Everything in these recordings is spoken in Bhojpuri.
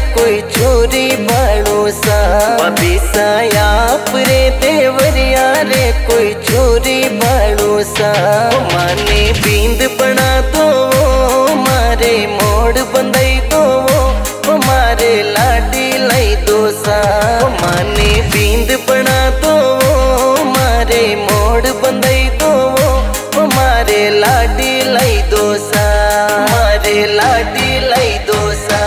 कोई छोरी बाड़ो सा भाभी सायाप रे देवरिया रे कोई छोरी बाड़ो सा माने बींद बना दो मारे मोड़ बंदई दो मारे लाडी लाई दो सा माने बींद बना दो मारे मोड़ बंदई दो मारे लाडी लाई दो सा मारे लाडी लाई दो सा।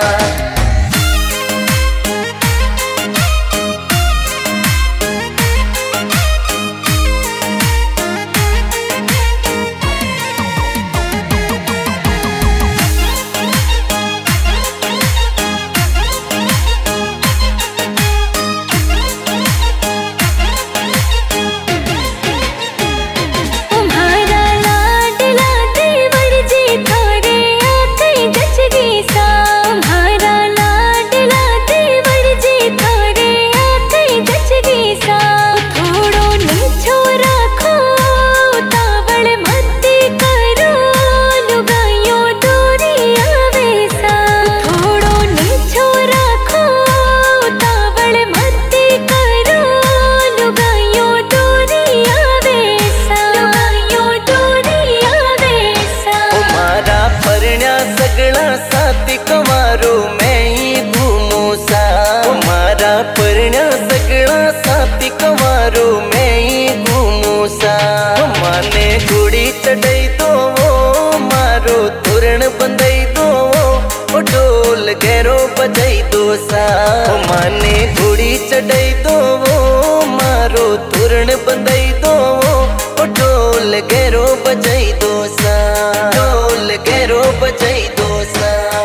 परण्या सगळा साथी कवारो मैं ही घूमू सा माने घोड़ी चढ़ाई दो मारो तोरण बंधई दो ढोल गैरो बजाई दो सा माने घोड़ी चढ़ाई दो मारो तोरण बंधई दो ढोल गैरो बजाई दो सा ढोल गैरो बजाई दो सा।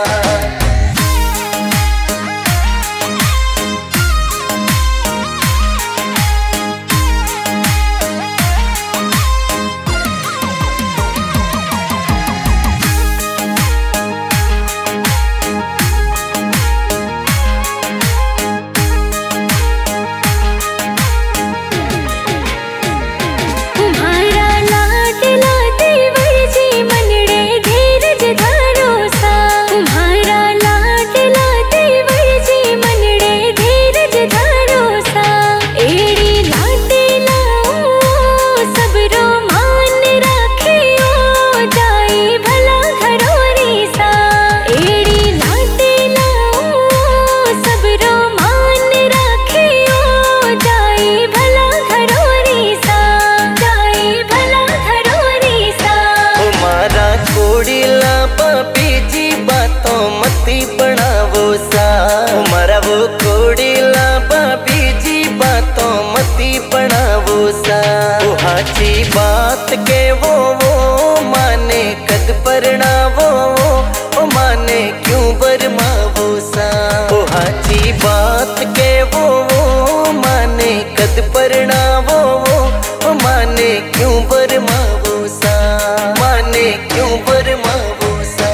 हमारा वो कोड़ीला भाभी जी बातों मती बनावो सा वो हाची बात के वो माने कद परनावो माने क्यों बरमावो सा वो हाची बात के वो माने कद परनावो माने क्यों बरमावो सा माने क्यों बरमावो सा।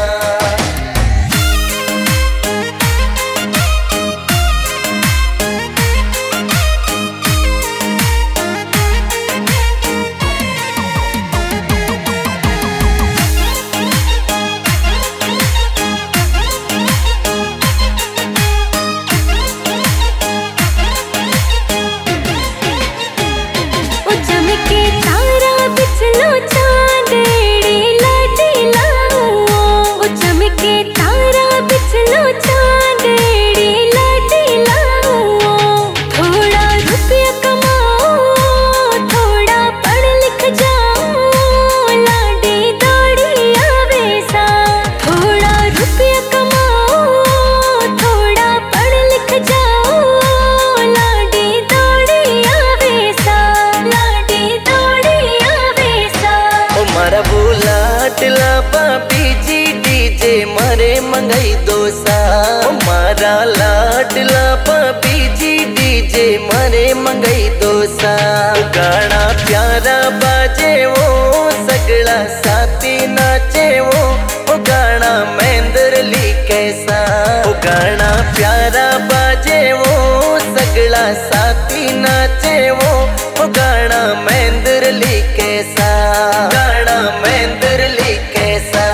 भाभी जी डीजे मारे मंगाई दो सा मारा लाडला भाभी जी डीजे मारे मंगाई दो सा गाना प्यारा बाजे वो सगला साथी नाचे वो गाना महेंद्र ली कैसा वो गाना प्यारा बाजे वो सगला साथी नाचे वो गाना महेंद्र ली कैसा गाना महेंद्र ली कैसा।